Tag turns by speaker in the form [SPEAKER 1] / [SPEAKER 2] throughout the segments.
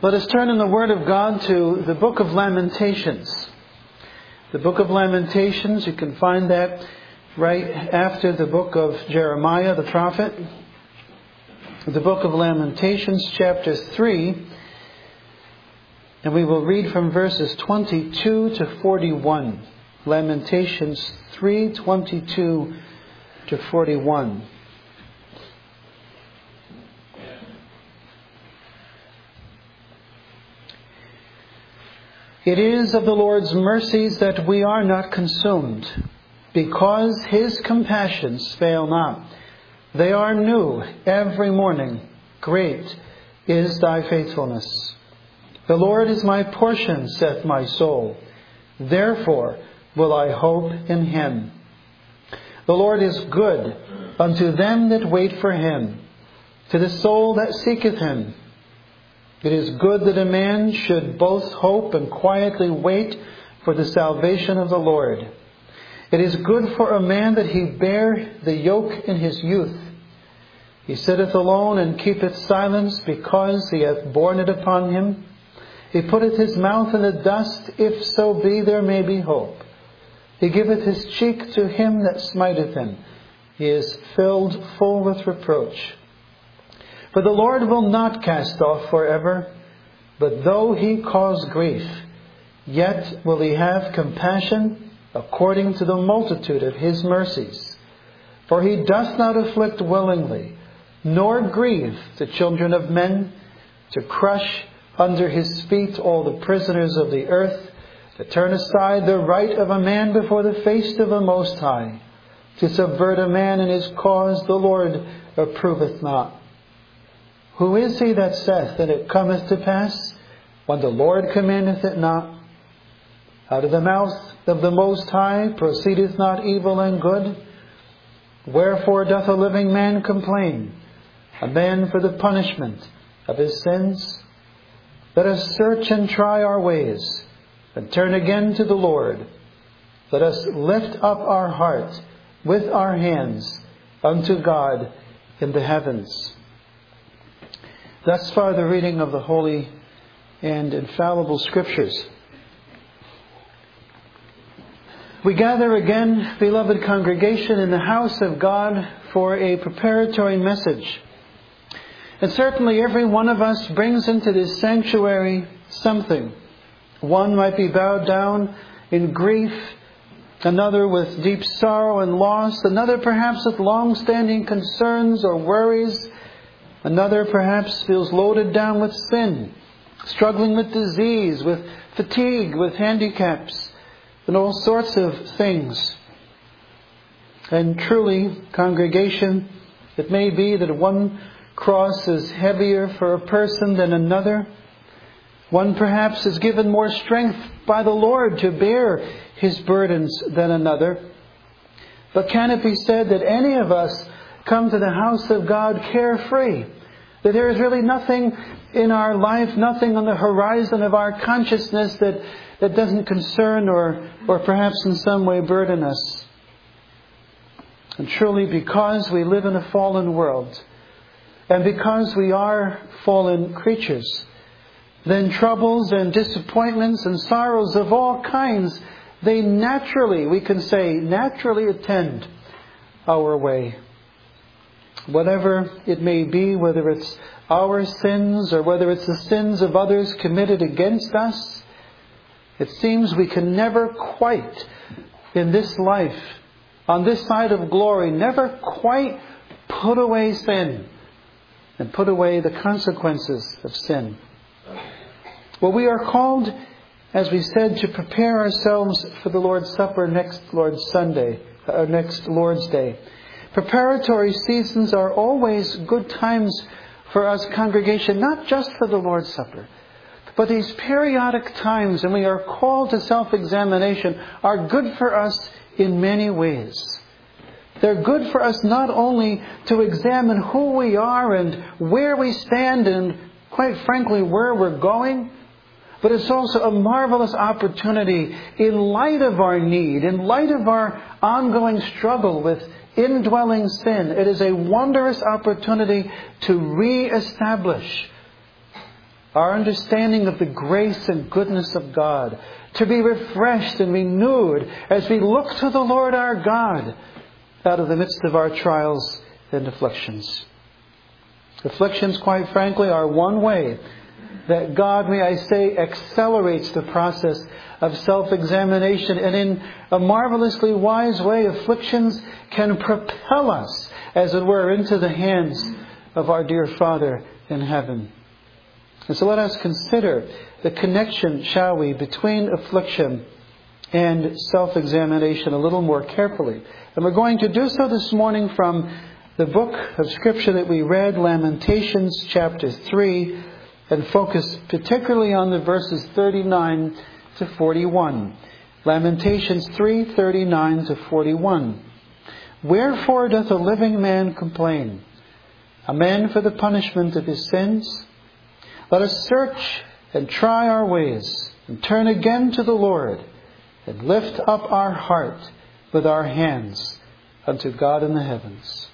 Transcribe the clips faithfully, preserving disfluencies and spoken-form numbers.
[SPEAKER 1] Let us turn in the Word of God to the book of Lamentations. The book of Lamentations, you can find that right after the book of Jeremiah the prophet. The book of Lamentations, chapter three. And we will read from verses twenty-two to forty-one. Lamentations three, twenty-two to forty-one. It is of the Lord's mercies that we are not consumed, because His compassions fail not. They are new every morning. Great is thy faithfulness. The Lord is my portion, saith my soul. Therefore will I hope in Him. The Lord is good unto them that wait for Him, to the soul that seeketh Him. It is good that a man should both hope and quietly wait for the salvation of the Lord. It is good for a man that he bear the yoke in his youth. He sitteth alone and keepeth silence, because he hath borne it upon him. He putteth his mouth in the dust, if so be there may be hope. He giveth his cheek to him that smiteth him. He is filled full with reproach. For the Lord will not cast off forever, but though He cause grief, yet will He have compassion according to the multitude of His mercies. For He doth not afflict willingly, nor grieve the children of men, to crush under His feet all the prisoners of the earth, to turn aside the right of a man before the face of the Most High, to subvert a man in his cause the Lord approveth not. Who is he that saith, and it cometh to pass, when the Lord commandeth it not? Out of the mouth of the Most High proceedeth not evil and good. Wherefore doth a living man complain, a man for the punishment of his sins? Let us search and try our ways, and turn again to the Lord. Let us lift up our heart with our hands unto God in the heavens. Thus far the reading of the holy and infallible Scriptures. We gather again, beloved congregation, in the house of God for a preparatory message. And certainly every one of us brings into this sanctuary something. One might be bowed down in grief, another with deep sorrow and loss, another perhaps with long-standing concerns or worries. Another perhaps feels loaded down with sin, struggling with disease, with fatigue, with handicaps, and all sorts of things. And truly, congregation, it may be that one cross is heavier for a person than another. One perhaps is given more strength by the Lord to bear His burdens than another. But can it be said that any of us come to the house of God carefree? That there is really nothing in our life, nothing on the horizon of our consciousness that, that doesn't concern or, or perhaps in some way burden us. And truly, because we live in a fallen world, and because we are fallen creatures, then troubles and disappointments and sorrows of all kinds, they naturally, we can say, naturally attend our way. Whatever it may be, whether it's our sins or whether it's the sins of others committed against us, it seems we can never quite, in this life, on this side of glory, never quite put away sin and put away the consequences of sin. Well, we are called, as we said, to prepare ourselves for the Lord's Supper next Lord's Sunday, or next Lord's Day. Preparatory seasons are always good times for us, congregation, not just for the Lord's Supper, but these periodic times, and we are called to self-examination, are good for us in many ways. They're good for us not only to examine who we are and where we stand and, quite frankly, where we're going, but it's also a marvelous opportunity in light of our need, in light of our ongoing struggle with indwelling sin. It is a wondrous opportunity to re-establish our understanding of the grace and goodness of God, to be refreshed and renewed as we look to the Lord our God out of the midst of our trials and afflictions. Afflictions, quite frankly, are one way that God, may I say, accelerates the process of self-examination. And in a marvelously wise way, afflictions can propel us, as it were, into the hands of our dear Father in heaven. And so let us consider the connection, shall we, between affliction and self-examination a little more carefully. And we're going to do so this morning from the book of Scripture that we read, Lamentations chapter three, and focus particularly on the verses thirty-nine to forty-one. Lamentations three, thirty-nine to forty-one. Wherefore doth a living man complain? A man for the punishment of his sins? Let us search and try our ways, and turn again to the Lord, and lift up our heart with our hands unto God in the heavens.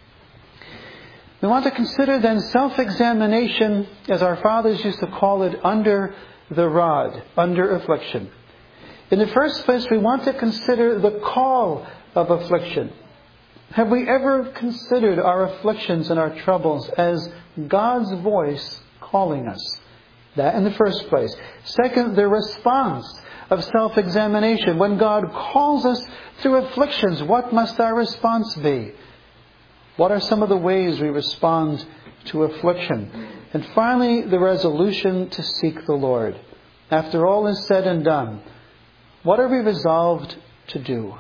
[SPEAKER 1] We want to consider then self-examination, as our fathers used to call it, under the rod, under affliction. In the first place, we want to consider the call of affliction. Have we ever considered our afflictions and our troubles as God's voice calling us? That in the first place. Second, the response of self-examination. When God calls us through afflictions, what must our response be? What are some of the ways we respond to affliction? And finally, the resolution to seek the Lord. After all is said and done, what are we resolved to do?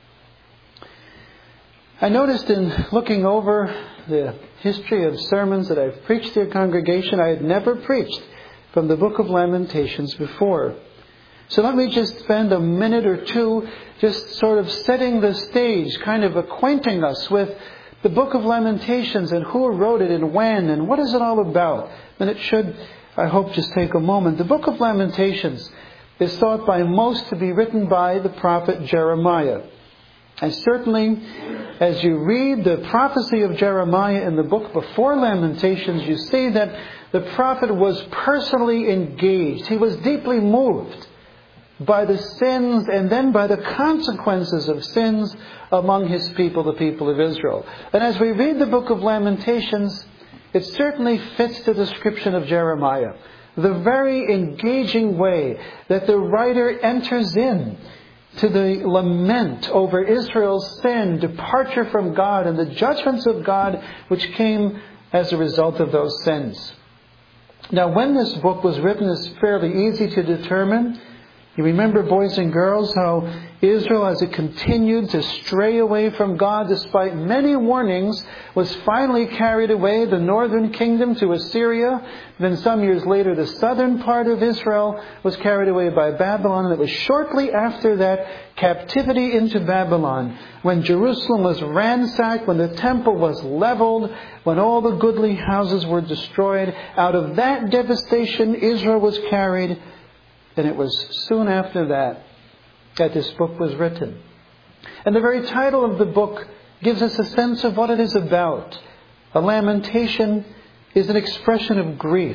[SPEAKER 1] I noticed in looking over the history of sermons that I've preached to your congregation, I had never preached from the book of Lamentations before. So let me just spend a minute or two just sort of setting the stage, kind of acquainting us with the book of Lamentations and who wrote it and when and what is it all about. And it should, I hope, just take a moment. The book of Lamentations is thought by most to be written by the prophet Jeremiah. And certainly, as you read the prophecy of Jeremiah in the book before Lamentations, you see that the prophet was personally engaged. He was deeply moved by the sins and then by the consequences of sins among his people, the people of Israel. And as we read the book of Lamentations, it certainly fits the description of Jeremiah. The very engaging way that the writer enters in to the lament over Israel's sin, departure from God, and the judgments of God which came as a result of those sins. Now, when this book was written, it's fairly easy to determine. You remember, boys and girls, how Israel, as it continued to stray away from God despite many warnings, was finally carried away, the northern kingdom, to Assyria. Then some years later, the southern part of Israel was carried away by Babylon. And it was shortly after that captivity into Babylon, when Jerusalem was ransacked, when the temple was leveled, when all the goodly houses were destroyed. Out of that devastation, Israel was carried. And it was soon after that that this book was written. And the very title of the book gives us a sense of what it is about. A lamentation is an expression of grief.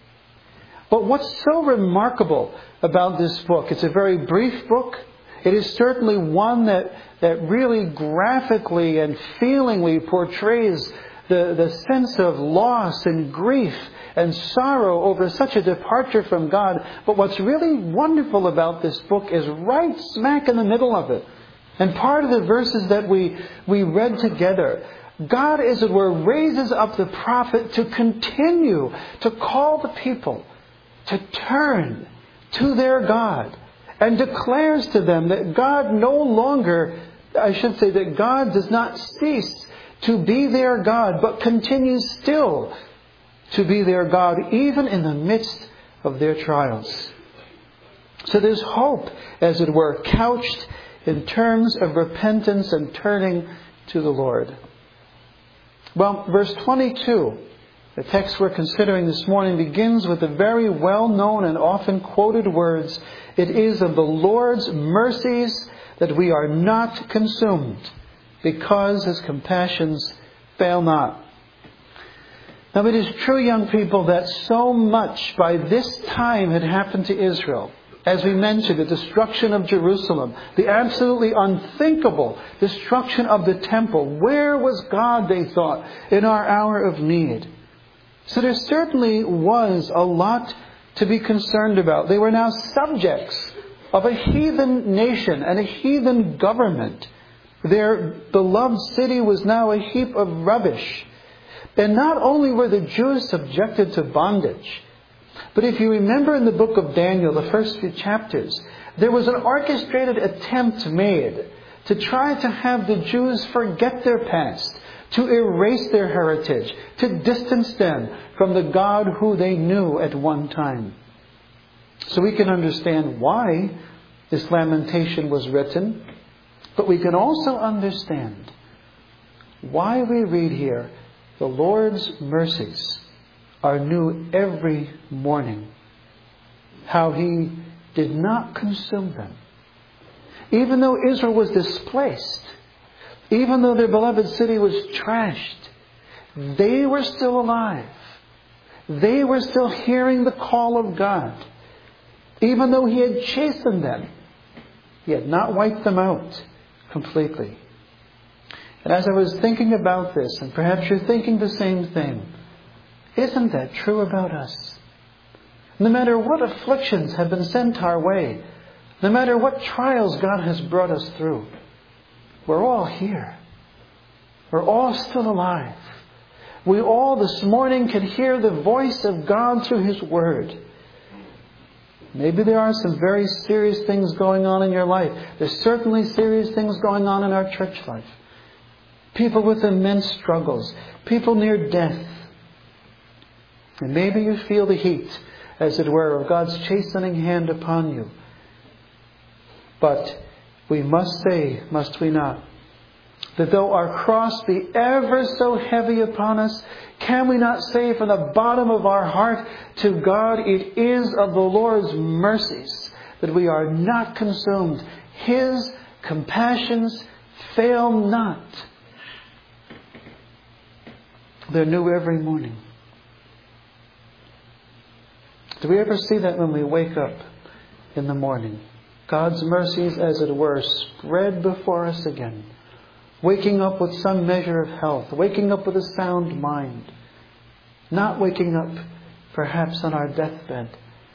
[SPEAKER 1] But what's so remarkable about this book? It's a very brief book. It is certainly one that, that really graphically and feelingly portrays the, the sense of loss and grief and sorrow over such a departure from God. But what's really wonderful about this book is right smack in the middle of it. And part of the verses that we, we read together, God, as it were, raises up the prophet to continue to call the people to turn to their God, and declares to them that God no longer, I should say that God does not cease to be their God, but continues still to be their God, even in the midst of their trials. So there's hope, as it were, couched in terms of repentance and turning to the Lord. Well, verse twenty-two, the text we're considering this morning, begins with the very well-known and often quoted words, "It is of the Lord's mercies that we are not consumed, because His compassions fail not." Now it is true, young people, that so much by this time had happened to Israel. As we mentioned, the destruction of Jerusalem, the absolutely unthinkable destruction of the temple. Where was God, they thought, in our hour of need? So there certainly was a lot to be concerned about. They were now subjects of a heathen nation and a heathen government. Their beloved city was now a heap of rubbish. And not only were the Jews subjected to bondage, but if you remember in the book of Daniel, the first few chapters, there was an orchestrated attempt made to try to have the Jews forget their past, to erase their heritage, to distance them from the God who they knew at one time. So we can understand why this lamentation was written, but we can also understand why we read here, the Lord's mercies are new every morning. How He did not consume them. Even though Israel was displaced, even though their beloved city was trashed, they were still alive. They were still hearing the call of God. Even though He had chastened them, He had not wiped them out completely. And as I was thinking about this, and perhaps you're thinking the same thing, isn't that true about us? No matter what afflictions have been sent our way, no matter what trials God has brought us through, we're all here. We're all still alive. We all this morning can hear the voice of God through His Word. Maybe there are some very serious things going on in your life. There's certainly serious things going on in our church life. People with immense struggles. People near death. And maybe you feel the heat, as it were, of God's chastening hand upon you. But we must say, must we not, that though our cross be ever so heavy upon us, can we not say from the bottom of our heart to God, it is of the Lord's mercies that we are not consumed. His compassions fail not. They're new every morning. Do we ever see that when we wake up in the morning? God's mercies, as it were, spread before us again. Waking up with some measure of health. Waking up with a sound mind. Not waking up, perhaps, on our deathbed.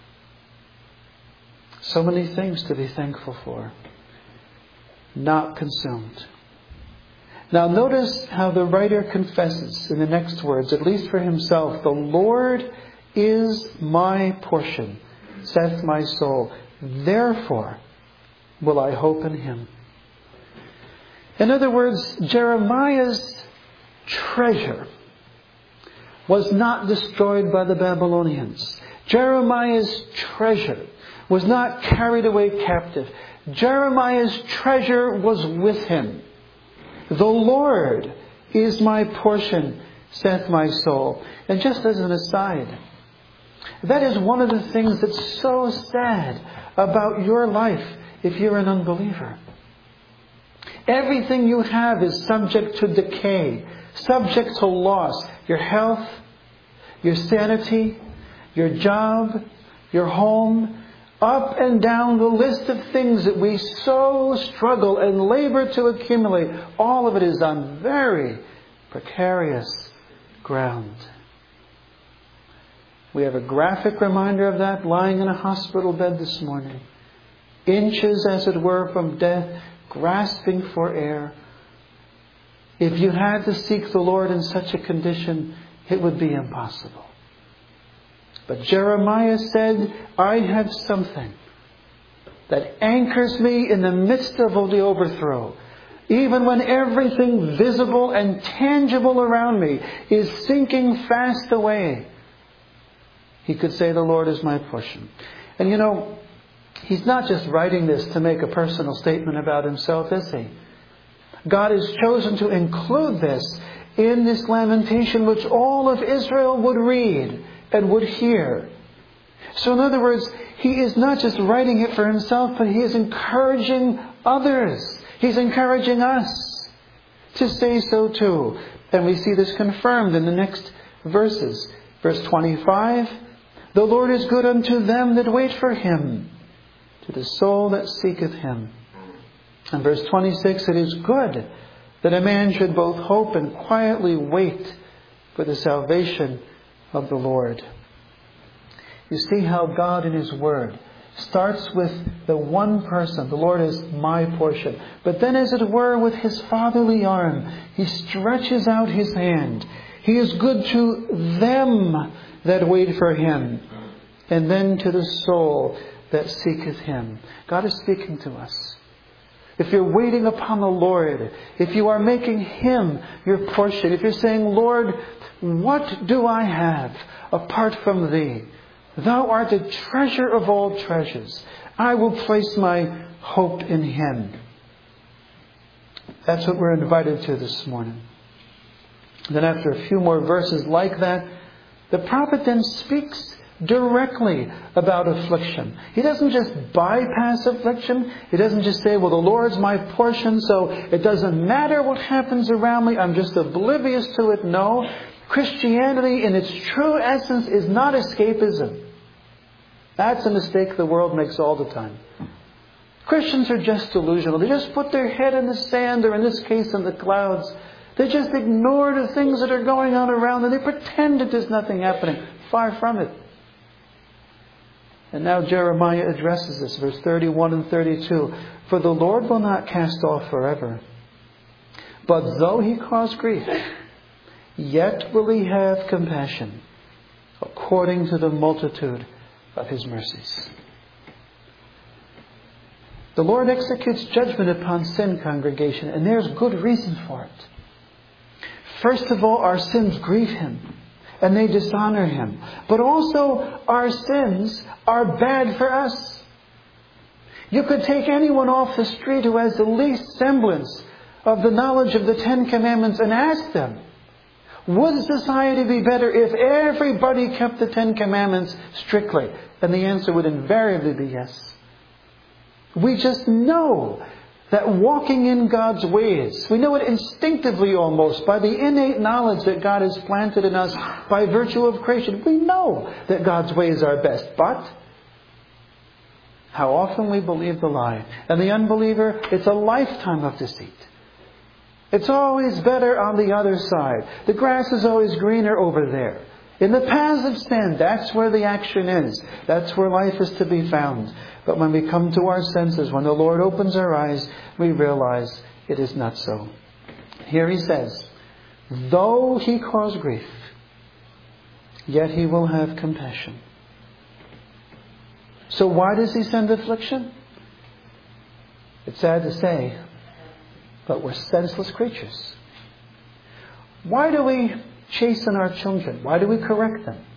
[SPEAKER 1] So many things to be thankful for. Not consumed. Now notice how the writer confesses in the next words, at least for himself, the Lord is my portion, saith my soul. Therefore will I hope in Him. In other words, Jeremiah's treasure was not destroyed by the Babylonians. Jeremiah's treasure was not carried away captive. Jeremiah's treasure was with him. The Lord is my portion, saith my soul. And just as an aside, that is one of the things that's so sad about your life if you're an unbeliever. Everything you have is subject to decay, subject to loss. Your health, your sanity, your job, your home, up and down the list of things that we so struggle and labor to accumulate. All of it is on very precarious ground. We have a graphic reminder of that lying in a hospital bed this morning. Inches, as it were, from death, grasping for air. If you had to seek the Lord in such a condition, it would be impossible. But Jeremiah said, I have something that anchors me in the midst of the overthrow. Even when everything visible and tangible around me is sinking fast away, he could say, the Lord is my portion. And you know, he's not just writing this to make a personal statement about himself, is he? God has chosen to include this in this lamentation which all of Israel would read and would hear. So in other words, he is not just writing it for himself, but he is encouraging others. He's encouraging us to say so too. And we see this confirmed in the next verses. Verse twenty-five, the Lord is good unto them that wait for Him, to the soul that seeketh Him. And verse twenty-six, it is good that a man should both hope and quietly wait for the salvation of the Lord. You see how God in His Word starts with the one person. The Lord is my portion. But then, as it were, with His fatherly arm, He stretches out His hand. He is good to them that wait for Him, and then to the soul that seeketh Him. God is speaking to us. If you're waiting upon the Lord, if you are making Him your portion, if you're saying, Lord, what do I have apart from Thee? Thou art the treasure of all treasures. I will place my hope in Him. That's what we're invited to this morning. Then after a few more verses like that, the prophet then speaks directly about affliction. He doesn't just bypass affliction. He doesn't just say, well, the Lord's my portion, so it doesn't matter what happens around me. I'm just oblivious to it. No. Christianity in its true essence is not escapism. That's a mistake the world makes all the time. Christians are just delusional. They just put their head in the sand, or in this case in the clouds. They just ignore the things that are going on around them. They pretend that there's nothing happening. Far from it. And now Jeremiah addresses this, verse thirty-one and thirty-two. For the Lord will not cast off forever, but though He cause grief, yet will He have compassion, according to the multitude of His mercies. The Lord executes judgment upon sin, congregation, and there's good reason for it. First of all, our sins grieve Him, and they dishonor Him. But also, our sins are bad for us. You could take anyone off the street who has the least semblance of the knowledge of the Ten Commandments and ask them, would society be better if everybody kept the Ten Commandments strictly? And the answer would invariably be yes. We just know that walking in God's ways, we know it instinctively almost, by the innate knowledge that God has planted in us by virtue of creation. We know that God's ways are best. But how often we believe the lie. And the unbeliever, it's a lifetime of deceit. It's always better on the other side. The grass is always greener over there. In the paths of sin, that's where the action is. That's where life is to be found. But when we come to our senses, when the Lord opens our eyes, we realize it is not so. Here He says, though He cause grief, yet He will have compassion. So why does He send affliction? It's sad to say, but we're senseless creatures. Why do we chasten our children? Why do we correct them?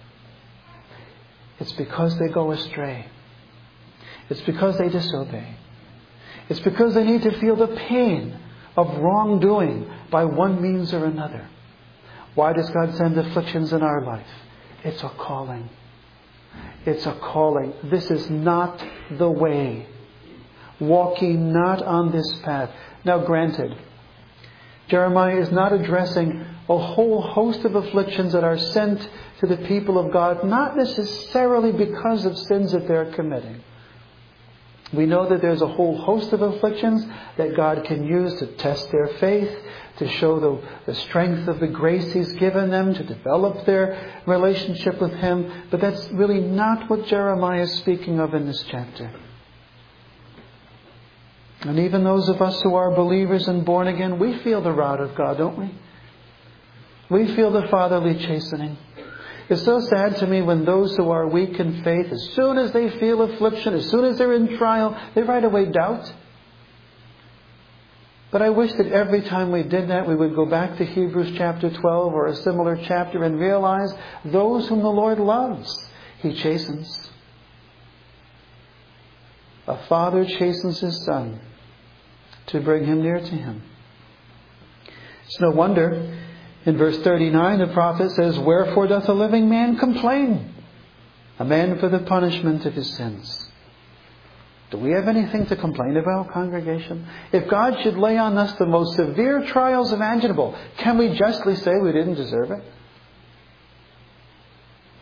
[SPEAKER 1] It's because they go astray. It's because they disobey. It's because they need to feel the pain of wrongdoing by one means or another. Why does God send afflictions in our life? It's a calling. It's a calling. This is not the way. Walking not on this path. Now granted, Jeremiah is not addressing a whole host of afflictions that are sent to the people of God, not necessarily because of sins that they're committing. We know that there's a whole host of afflictions that God can use to test their faith, to show the, the strength of the grace He's given them, to develop their relationship with Him. But that's really not what Jeremiah is speaking of in this chapter. And even those of us who are believers and born again, we feel the wrath of God, don't we? We feel the fatherly chastening. It's so sad to me when those who are weak in faith, as soon as they feel affliction, as soon as they're in trial, they right away doubt. But I wish that every time we did that, we would go back to Hebrews chapter twelve or a similar chapter and realize those whom the Lord loves, He chastens. A father chastens his son to bring him near to Him. It's no wonder in verse thirty-nine, the prophet says, wherefore doth a living man complain? A man for the punishment of his sins. Do we have anything to complain about, congregation? If God should lay on us the most severe trials imaginable, can we justly say we didn't deserve it?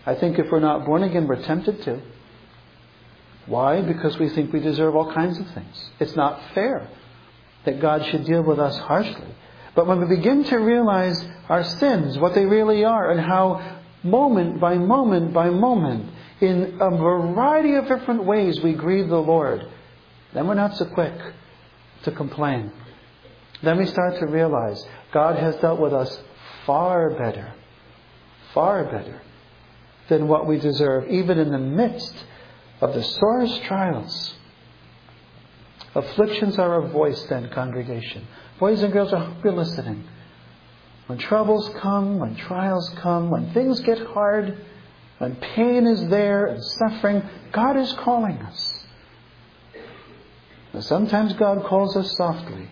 [SPEAKER 1] I think if we're not born again, we're tempted to. Why? Because we think we deserve all kinds of things. It's not fair that God should deal with us harshly. But when we begin to realize our sins, what they really are, and how moment by moment by moment, in a variety of different ways we grieve the Lord, then we're not so quick to complain. Then we start to realize God has dealt with us far better, far better than what we deserve, even in the midst of the sorest trials. Afflictions are a voice then, congregation. Boys and girls, I hope you're listening. When troubles come, when trials come, when things get hard, when pain is there and suffering, God is calling us. Now, sometimes God calls us softly.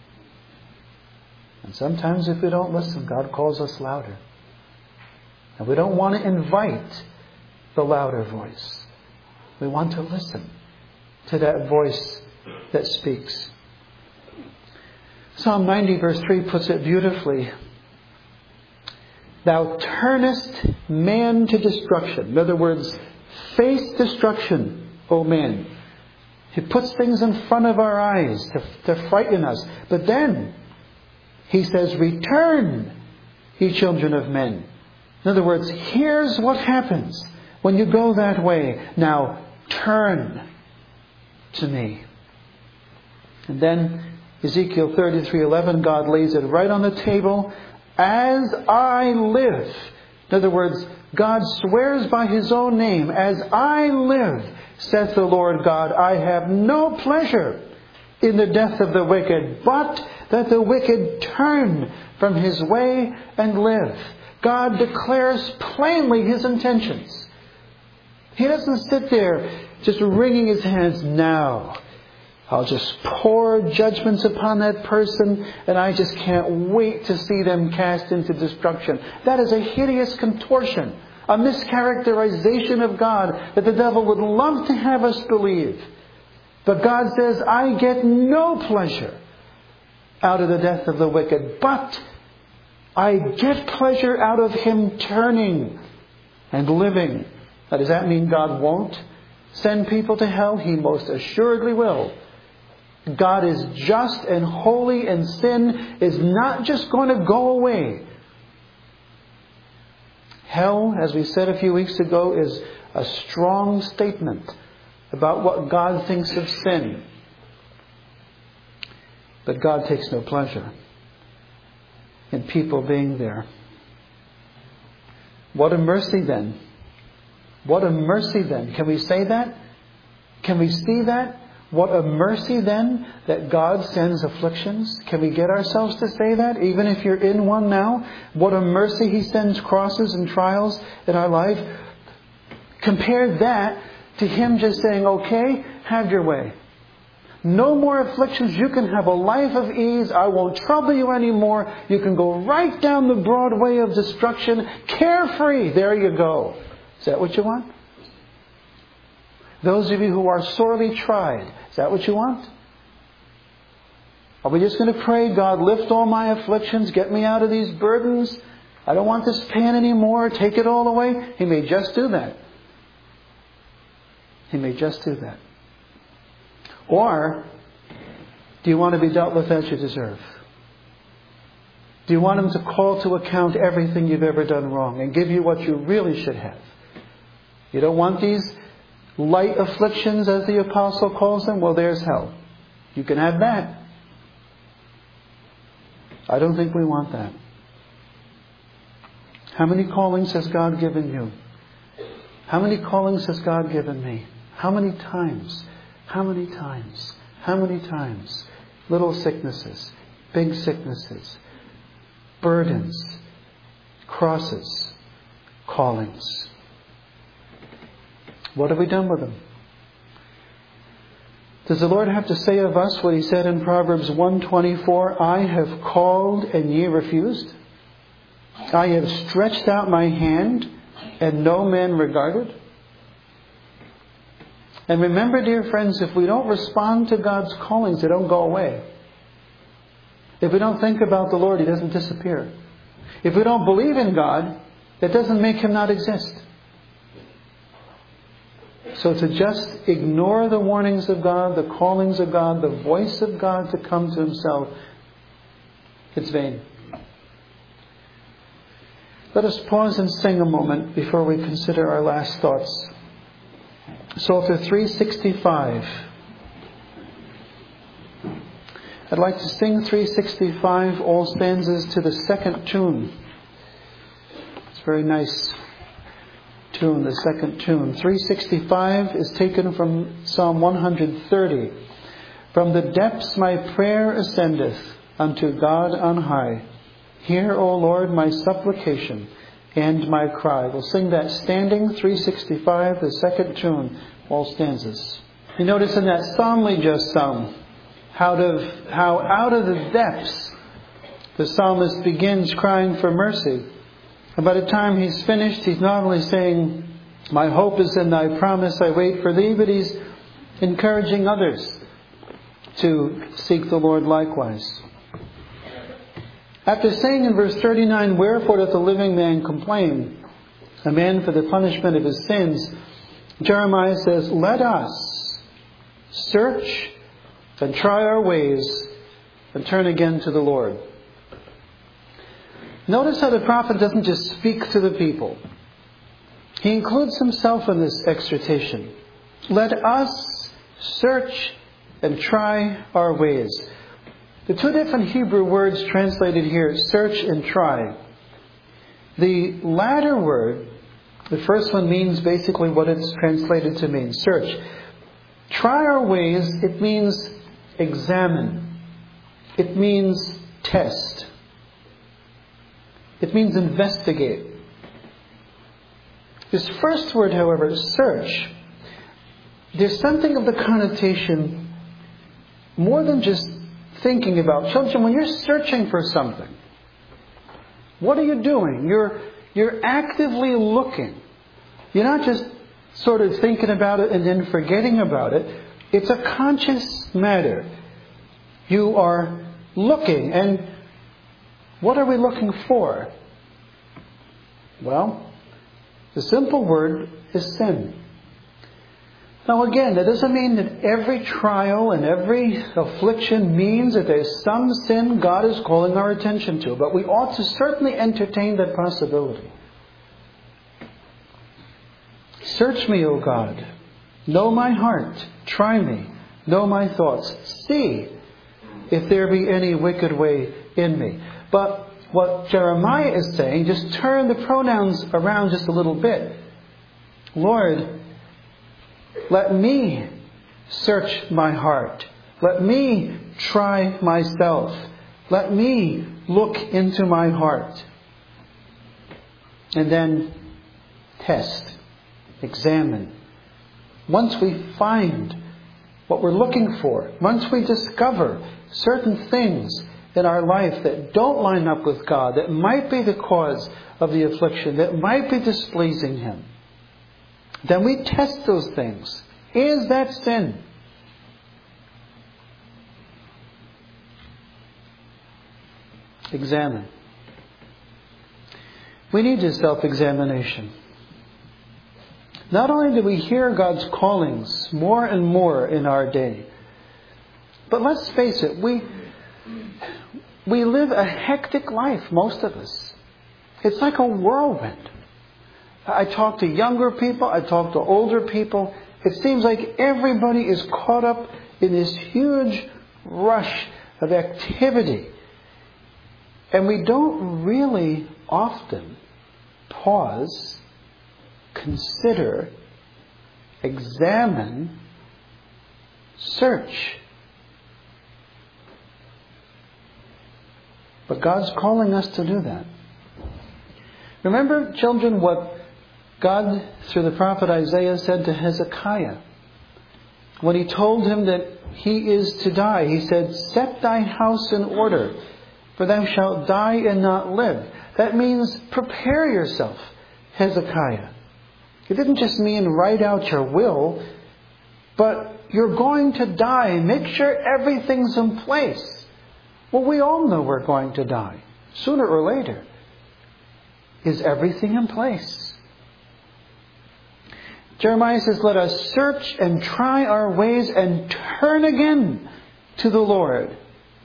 [SPEAKER 1] And sometimes if we don't listen, God calls us louder. And we don't want to invite the louder voice. We want to listen to that voice that speaks. Psalm ninety verse three puts it beautifully. Thou turnest man to destruction. In other words, face destruction, O man. He puts things in front of our eyes to, to frighten us. But then, He says, return, ye children of men. In other words, here's what happens when you go that way. Now, turn to me. And then, Ezekiel thirty-three eleven, God lays it right on the table. As I live. In other words, God swears by His own name. As I live, saith the Lord God, I have no pleasure in the death of the wicked, but that the wicked turn from his way and live. God declares plainly His intentions. He doesn't sit there just wringing His hands. Now, I'll just pour judgments upon that person, and I just can't wait to see them cast into destruction. That is a hideous contortion, a mischaracterization of God that the devil would love to have us believe. But God says, I get no pleasure out of the death of the wicked, but I get pleasure out of him turning and living. Now, does that mean God won't send people to hell? He most assuredly will. God is just and holy, and sin is not just going to go away. Hell, as we said a few weeks ago, is a strong statement about what God thinks of sin. But God takes no pleasure in people being there. What a mercy then. What a mercy then. Can we say that? Can we see that? What a mercy then that God sends afflictions. Can we get ourselves to say that? Even if you're in one now. What a mercy He sends crosses and trials in our life. Compare that to Him just saying, okay, have your way. No more afflictions. You can have a life of ease. I won't trouble you anymore. You can go right down the broad way of destruction. Carefree. There you go. Is that what you want? Those of you who are sorely tried, is that what you want? Are we just going to pray, God, lift all my afflictions, get me out of these burdens? I don't want this pain anymore, take it all away? He may just do that. He may just do that. Or, do you want to be dealt with as you deserve? Do you want Him to call to account everything you've ever done wrong and give you what you really should have? You don't want these light afflictions, as the apostle calls them? Well, there's hell. You can have that. I don't think we want that. How many callings has God given you? How many callings has God given me? How many times? How many times? How many times? Little sicknesses, big sicknesses, burdens, crosses, callings. What have we done with them? Does the Lord have to say of us what He said in Proverbs one twenty-four, I have called and ye refused? I have stretched out my hand and no man regarded? And remember, dear friends, if we don't respond to God's callings, they don't go away. If we don't think about the Lord, He doesn't disappear. If we don't believe in God, that doesn't make Him not exist. So to just ignore the warnings of God, the callings of God, the voice of God to come to himself, it's vain. Let us pause and sing a moment before we consider our last thoughts. Psalter three sixty-five. I'd like to sing three sixty-five, all stanzas, to the second tune. It's a very nice tune, the second tune. three sixty-five is taken from Psalm one thirty. From the depths my prayer ascendeth unto God on high. Hear, O Lord, my supplication and my cry. We'll sing that standing, three sixty-five, the second tune, all stanzas. You notice in that psalm we just sung, out of, how out of the depths the psalmist begins crying for mercy. And by the time he's finished, he's not only saying, my hope is in thy promise, I wait for thee, but he's encouraging others to seek the Lord likewise. After saying in verse thirty-nine, wherefore doth the living man complain, a man for the punishment of his sins, Jeremiah says, let us search and try our ways and turn again to the Lord. Notice how the prophet doesn't just speak to the people. He includes himself in this exhortation. Let us search and try our ways. The two different Hebrew words translated here, search and try. The latter word, the first one, means basically what it's translated to mean, search. Try our ways, it means examine. It means test. It means investigate. This first word, however, search, there's something of the connotation more than just thinking about. Children, when you're searching for something, what are you doing? You're, you're actively looking. You're not just sort of thinking about it and then forgetting about it. It's a conscious matter. You are looking. And what are we looking for? Well, the simple word is sin. Now again, that doesn't mean that every trial and every affliction means that there's some sin God is calling our attention to. But we ought to certainly entertain that possibility. Search me, O God. Know my heart. Try me. Know my thoughts. See if there be any wicked way in me. But what Jeremiah is saying, just turn the pronouns around just a little bit. Lord, let me search my heart. Let me try myself. Let me look into my heart. And then test, examine. Once we find what we're looking for, once we discover certain things in our life that don't line up with God, that might be the cause of the affliction, that might be displeasing Him, then we test those things. Is that sin? Examine. We need a self-examination. Not only do we hear God's callings more and more in our day, but let's face it, we we live a hectic life, most of us. It's like a whirlwind. I talk to younger people, I talk to older people. It seems like everybody is caught up in this huge rush of activity. And we don't really often pause, consider, examine, search. But God's calling us to do that. Remember, children, what God, through the prophet Isaiah, said to Hezekiah. When He told him that he is to die, He said, set thy house in order, for thou shalt die and not live. That means prepare yourself, Hezekiah. It didn't just mean write out your will, but you're going to die. Make sure everything's in place. Well, we all know we're going to die, sooner or later. Is everything in place? Jeremiah says, let us search and try our ways and turn again to the Lord.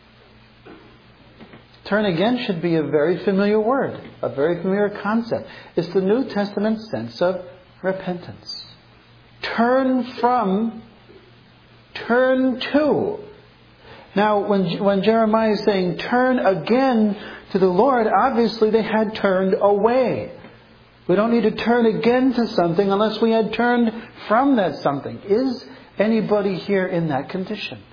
[SPEAKER 1] Turn again should be a very familiar word, a very familiar concept. It's the New Testament sense of repentance. Turn from, turn to. Now, when, when Jeremiah is saying turn again to the Lord, obviously they had turned away. We don't need to turn again to something unless we had turned from that something. Is anybody here in that condition?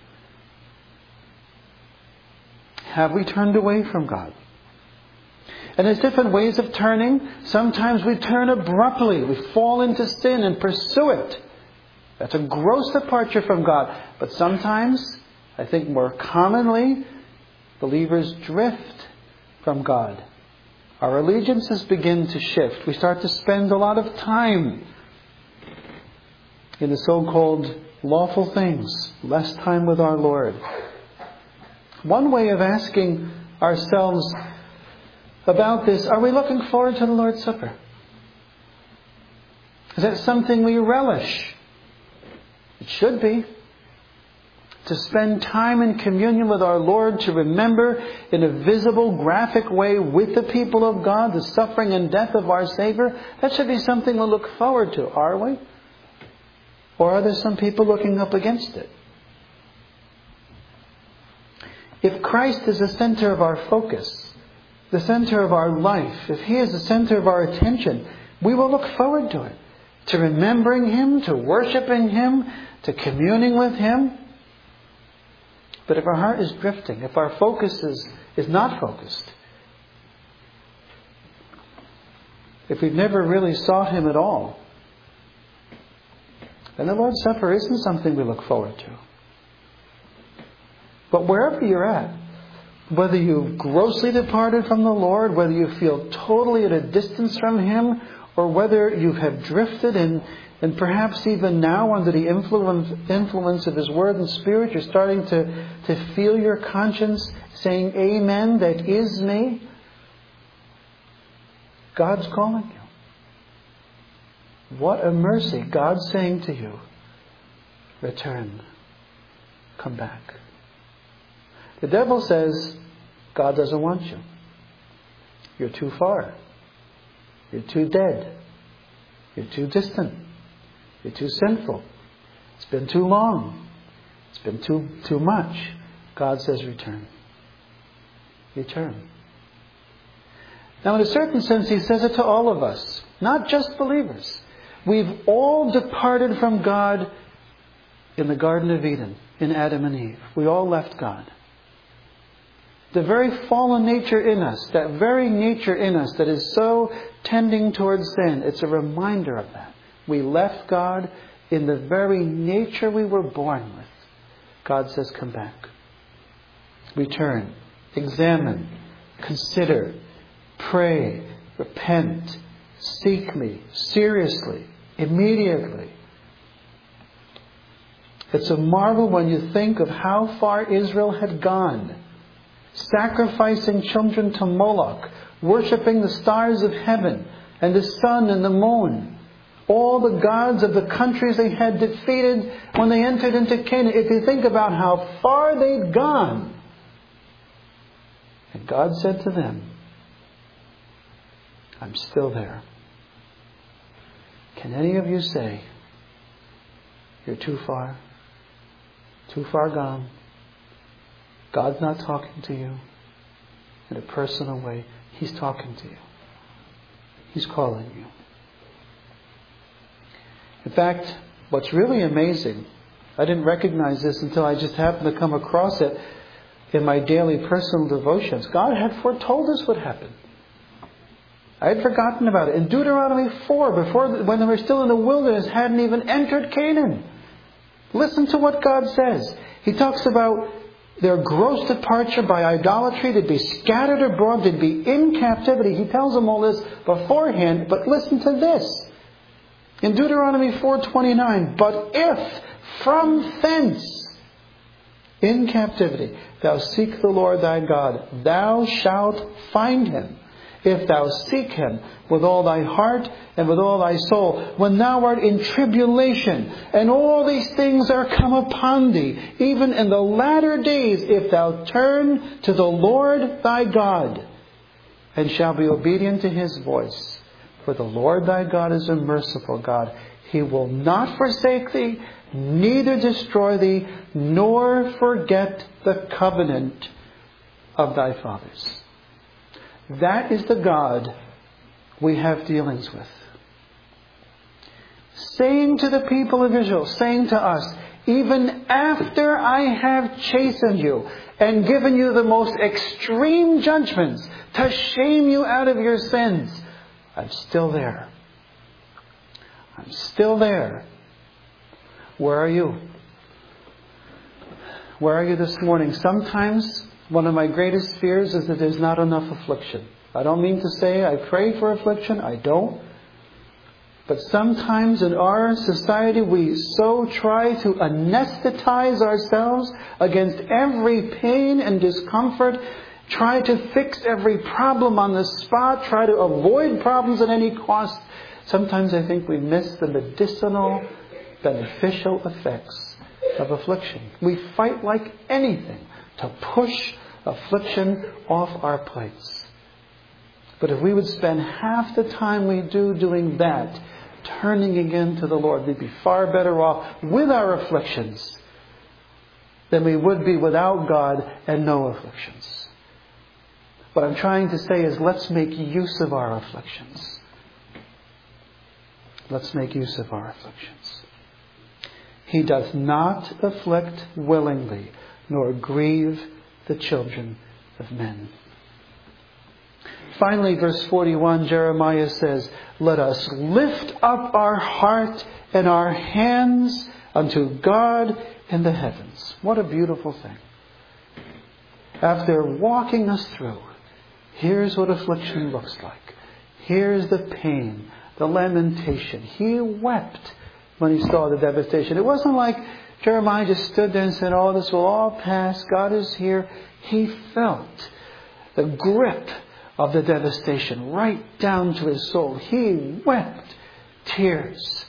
[SPEAKER 1] Have we turned away from God? And there's different ways of turning. Sometimes we turn abruptly. We fall into sin and pursue it. That's a gross departure from God. But sometimes, I think more commonly, believers drift from God. Our allegiances begin to shift. We start to spend a lot of time in the so-called lawful things, less time with our Lord. One way of asking ourselves about this, are we looking forward to the Lord's Supper? Is that something we relish? It should be. To spend time in communion with our Lord, to remember in a visible, graphic way with the people of God the suffering and death of our Savior, that should be something we look forward to, are we? Or are there some people looking up against it? If Christ is the center of our focus, the center of our life, if He is the center of our attention, we will look forward to it. To remembering Him, to worshiping Him, to communing with Him. But if our heart is drifting, if our focus is, is not focused, if we've never really sought Him at all, then the Lord's Supper isn't something we look forward to. But wherever you're at, whether you've grossly departed from the Lord, whether you feel totally at a distance from Him, or whether you have drifted and, and perhaps even now under the influence, influence of His Word and Spirit, you're starting to, to feel your conscience saying, Amen, that is me. God's calling you. What a mercy. God's saying to you, return. Come back. The devil says, God doesn't want you. You're too far. You're too dead. You're too distant. You're too sinful. It's been too long. It's been too, too much. God says, return. Return. Now, in a certain sense, He says it to all of us. Not just believers. We've all departed from God in the Garden of Eden, in Adam and Eve. We all left God. The very fallen nature in us, that very nature in us that is so tending towards sin, it's a reminder of that. We left God in the very nature we were born with. God says, come back. Return. Examine. Consider. Pray. Repent. Seek me. Seriously. Immediately. It's a marvel when you think of how far Israel had gone. Sacrificing children to Moloch, worshipping the stars of heaven and the sun and the moon, all the gods of the countries they had defeated when they entered into Canaan. If you think about how far they'd gone, and God said to them, I'm still there. Can any of you say, you're too far, too far gone? God's not talking to you in a personal way. He's talking to you. He's calling you. In fact, what's really amazing, I didn't recognize this until I just happened to come across it in my daily personal devotions. God had foretold this would happen. I had forgotten about it. In Deuteronomy four, before when they were still in the wilderness, hadn't even entered Canaan. Listen to what God says. He talks about their gross departure by idolatry. They'd be scattered abroad. They'd be in captivity. He tells them all this beforehand. But listen to this. In Deuteronomy four twenty-nine, but if from thence, in captivity, thou seek the Lord thy God, thou shalt find Him. if thou seek him with all thy heart and with all thy soul, when thou art in tribulation, and all these things are come upon thee, even in the latter days, if thou turn to the Lord thy God, and shall be obedient to his voice. For the Lord thy God is a merciful God. He will not forsake thee, neither destroy thee, nor forget the covenant of thy fathers. That is the God we have dealings with. Saying to the people of Israel, saying to us, even after I have chastened you and given you the most extreme judgments to shame you out of your sins, I'm still there. I'm still there. Where are you? Where are you this morning? Sometimes one of my greatest fears is that there's not enough affliction. I don't mean to say I pray for affliction. I don't. But sometimes in our society we so try to anesthetize ourselves against every pain and discomfort, try to fix every problem on the spot, try to avoid problems at any cost. Sometimes I think we miss the medicinal, beneficial effects of affliction. We fight like anything to push affliction off our plates. But if we would spend half the time we do doing that, turning again to the Lord, we'd be far better off with our afflictions than we would be without God and no afflictions. What I'm trying to say is, let's make use of our afflictions. Let's make use of our afflictions. He doth not afflict willingly, nor grieve the children of men. Finally, verse forty-one, Jeremiah says, let us lift up our heart and our hands unto God in the heavens. What a beautiful thing. After walking us through, here's what affliction looks like. Here's the pain, the lamentation. He wept when he saw the devastation. It wasn't like Jeremiah just stood there and said, oh, this will all pass. God is here. He felt the grip of the devastation right down to his soul. He wept tears.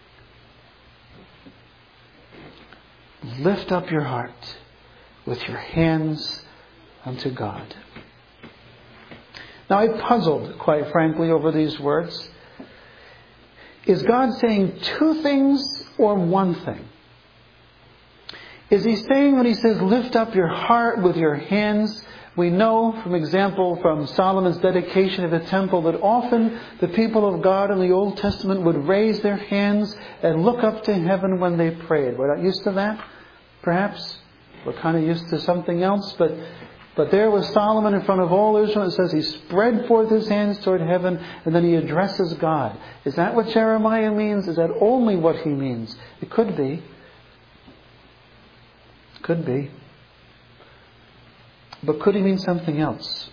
[SPEAKER 1] Lift up your heart with your hands unto God. Now, I puzzled, quite frankly, over these words. Is God saying two things or one thing? Is he saying when he says, lift up your heart with your hands? We know, from example, from Solomon's dedication of the temple, that often the people of God in the Old Testament would raise their hands and look up to heaven when they prayed. We're not used to that, perhaps. We're kind of used to something else, but but there was Solomon in front of all Israel. It says he spread forth his hands toward heaven, and then he addresses God. Is that what Jeremiah means? Is that only what he means? It could be. Could be. But could he mean something else?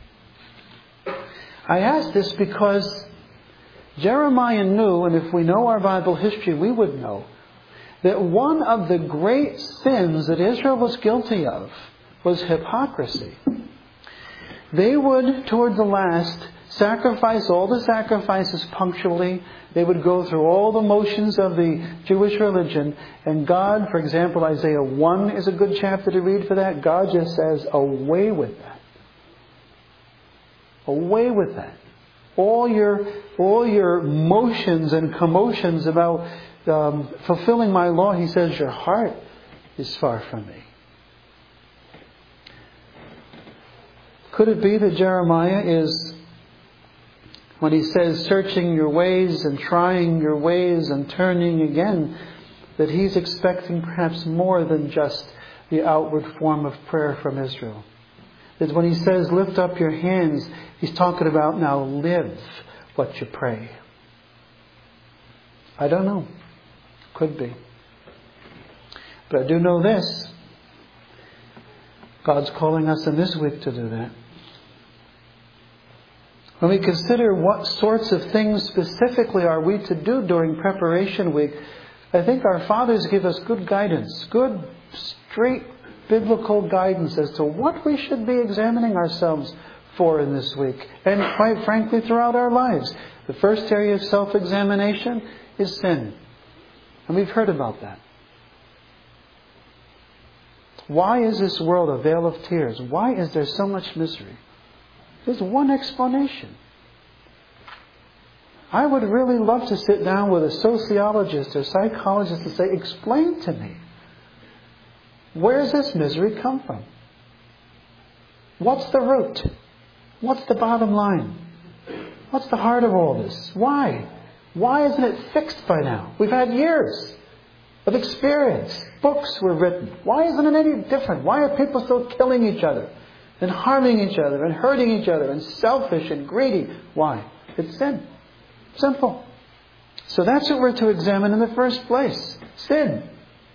[SPEAKER 1] I ask this because Jeremiah knew, and if we know our Bible history, we would know, that one of the great sins that Israel was guilty of was hypocrisy. They would, toward the last, sacrifice all the sacrifices punctually. They would go through all the motions of the Jewish religion. And God, for example, Isaiah one is a good chapter to read for that. God just says, away with that. Away with that. All your, all your motions and commotions about um, fulfilling my law, he says, your heart is far from me. Could it be that Jeremiah is, when he says searching your ways and trying your ways and turning again, that he's expecting perhaps more than just the outward form of prayer from Israel? That when he says lift up your hands, he's talking about now live what you pray. I don't know. Could be. But I do know this. God's calling us in this week to do that. When we consider what sorts of things specifically are we to do during preparation week, I think our fathers give us good guidance, good, straight, biblical guidance as to what we should be examining ourselves for in this week. And quite frankly, throughout our lives. The first area of self-examination is sin. And we've heard about that. Why is this world a vale of tears? Why is there so much misery? There's one explanation. I would really love to sit down with a sociologist or psychologist and say, explain to me, where does this misery come from? What's the root? What's the bottom line? What's the heart of all this? Why? Why isn't it fixed by now? We've had years of experience. Books were written. Why isn't it any different? Why are people still killing each other and harming each other and hurting each other and selfish and greedy? Why? It's sin. Simple. So that's what we're to examine in the first place. Sin.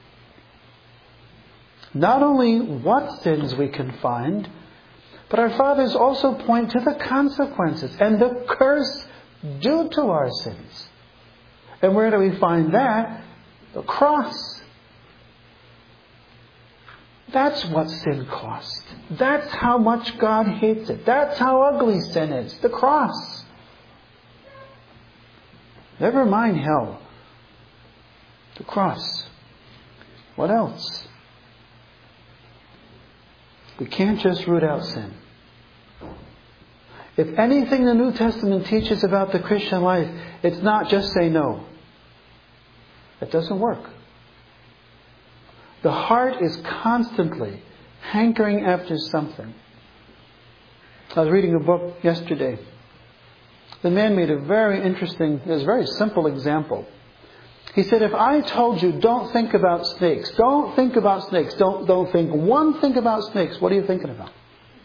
[SPEAKER 1] Not only what sins we can find, but our fathers also point to the consequences and the curse due to our sins. And where do we find that? The cross. That's what sin cost. That's how much God hates it. That's how ugly sin is. The cross. Never mind hell. The cross. What else? We can't just root out sin. If anything the New Testament teaches about the Christian life, it's not just say no. It doesn't work. The heart is constantly hankering after something. I was reading a book yesterday. The man made a very interesting, it was a very simple example. He said, if I told you, don't think about snakes, don't think about snakes, don't, don't think one thing about snakes, what are you thinking about?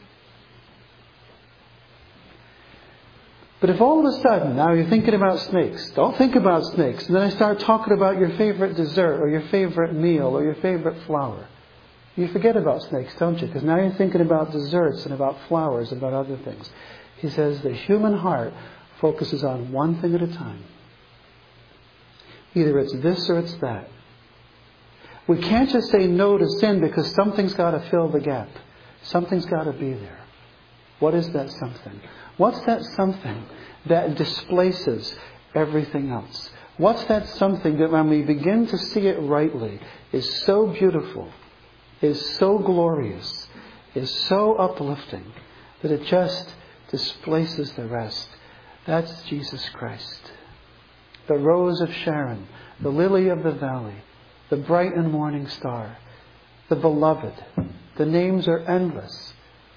[SPEAKER 1] But if all of a sudden, now you're thinking about snakes, don't think about snakes, and then I start talking about your favorite dessert, or your favorite meal, or your favorite flower, you forget about snakes, don't you? Because now you're thinking about desserts, and about flowers, and about other things. He says the human heart focuses on one thing at a time. Either it's this or it's that. We can't just say no to sin because something's got to fill the gap. Something's got to be there. What is that something? What's that something that displaces everything else? What's that something that when we begin to see it rightly is so beautiful, is so glorious, is so uplifting that it just displaces the rest? That's Jesus Christ. The rose of Sharon, the lily of the valley, the bright and morning star, the beloved. The names are endless.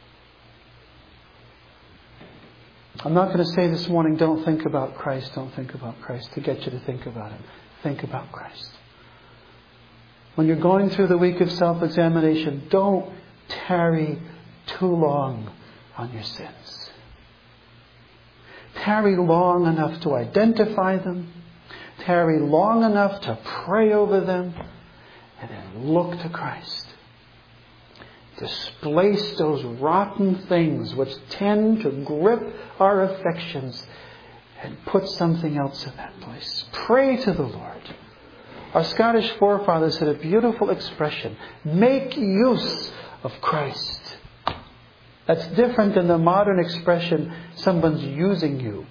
[SPEAKER 1] I'm not going to say this morning, don't think about Christ, don't think about Christ, to get you to think about Him. Think about Christ. When you're going through the week of self-examination, don't tarry too long on your sins. Tarry long enough to identify them. Tarry long enough to pray over them. And then look to Christ. Displace those rotten things which tend to grip our affections and put something else in that place. Pray to the Lord. Our Scottish forefathers had a beautiful expression. Make use of Christ. That's different than the modern expression, someone's using you.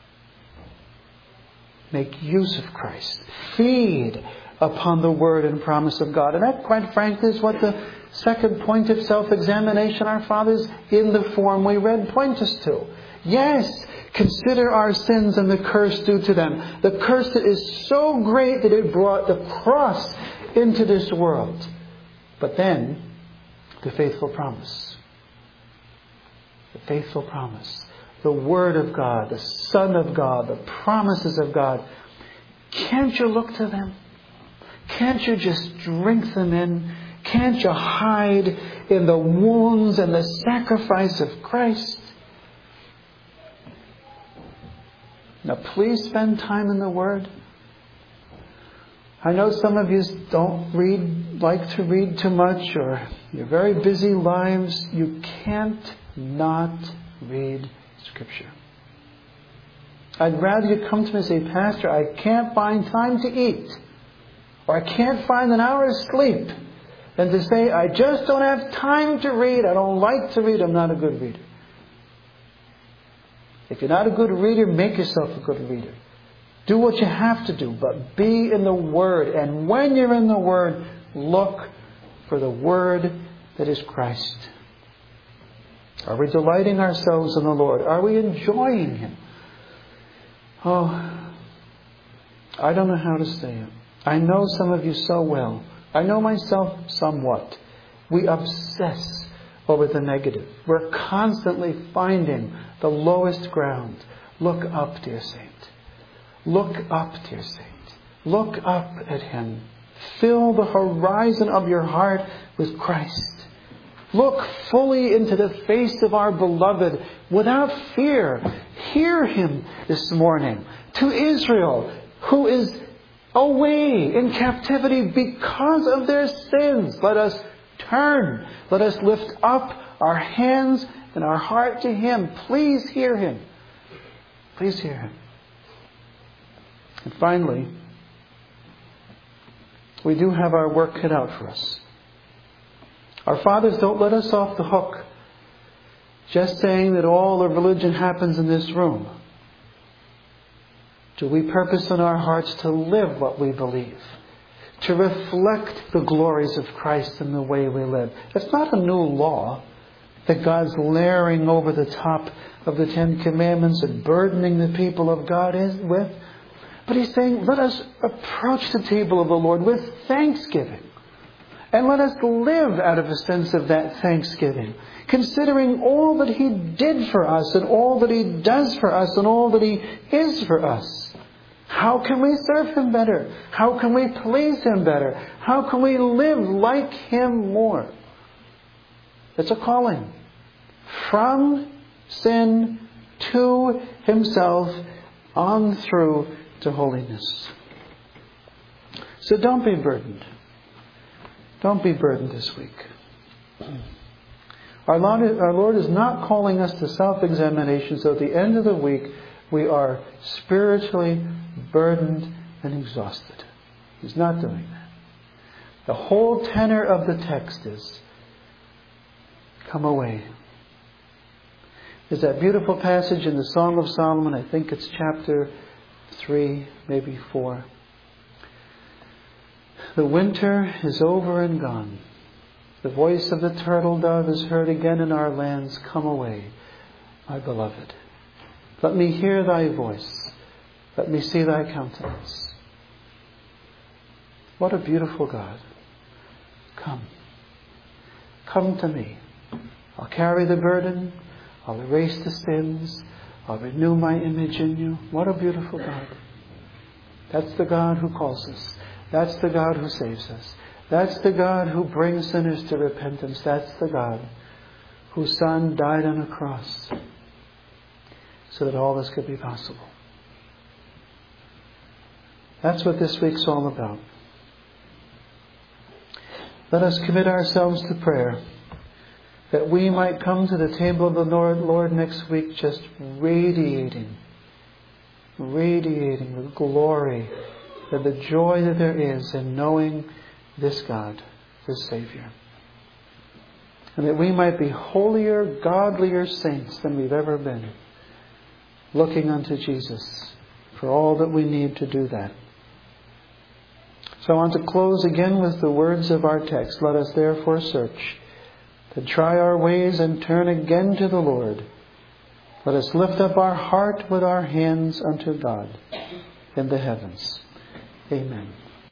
[SPEAKER 1] Make use of Christ. Feed upon the word and promise of God. And that, quite frankly, is what the second point of self-examination our fathers, in the form we read, point us to. Yes, consider our sins and the curse due to them. The curse that is so great that it brought the cross into this world. But then, the faithful promise. The faithful promise. The Word of God, the Son of God, the promises of God. Can't you look to them? Can't you just drink them in? Can't you hide in the wounds and the sacrifice of Christ? Now please spend time in the Word. I know some of you don't read, like to read too much, or you're very busy lives. You can't not read Scripture. I'd rather you come to me and say, Pastor, I can't find time to eat, or I can't find an hour of sleep, than to say, I just don't have time to read, I don't like to read, I'm not a good reader. If you're not a good reader, make yourself a good reader. Do what you have to do, but be in the Word. And when you're in the Word, look for the Word that is Christ. Are we delighting ourselves in the Lord? Are we enjoying Him? Oh, I don't know how to say it. I know some of you so well. I know myself somewhat. We obsess over the negative. We're constantly finding the lowest ground. Look up, dear saint. Look up, dear saint. Look up at Him. Fill the horizon of your heart with Christ. Look fully into the face of our beloved without fear. Hear Him this morning. To Israel, who is away in captivity because of their sins, let us turn. Let us lift up our hands and our heart to Him. Please hear Him. Please hear Him. And finally, we do have our work cut out for us. Our fathers don't let us off the hook just saying that all the religion happens in this room. Do we purpose in our hearts to live what we believe? To reflect the glories of Christ in the way we live? It's not a new law that God's layering over the top of the Ten Commandments and burdening the people of God is with. But He's saying, let us approach the table of the Lord with thanksgiving. And let us live out of a sense of that thanksgiving, considering all that He did for us and all that He does for us and all that He is for us. How can we serve Him better? How can we please Him better? How can we live like Him more? It's a calling. From sin to Himself, on through to holiness. So don't be burdened. Don't be burdened this week. Our Lord, our Lord is not calling us to self-examination, so at the end of the week we are spiritually burdened and exhausted. He's not doing that. The whole tenor of the text is, come away. There's that beautiful passage in the Song of Solomon, I think it's chapter three, maybe four. The winter is over and gone. The voice of the turtle dove is heard again in our lands. Come away, my beloved. Let me hear thy voice. Let me see thy countenance. What a beautiful God. Come. Come to me. I'll carry the burden. I'll erase the sins. I'll renew my image in you. What a beautiful God. That's the God who calls us. That's the God who saves us. That's the God who brings sinners to repentance. That's the God whose Son died on a cross so that all this could be possible. That's what this week's all about. Let us commit ourselves to prayer that we might come to the table of the Lord, Lord next week just radiating, radiating with glory and the joy that there is in knowing this God, this Savior. And that we might be holier, godlier saints than we've ever been, looking unto Jesus for all that we need to do that. So I want to close again with the words of our text. Let us therefore search to try our ways and turn again to the Lord. Let us lift up our heart with our hands unto God in the heavens. Amen.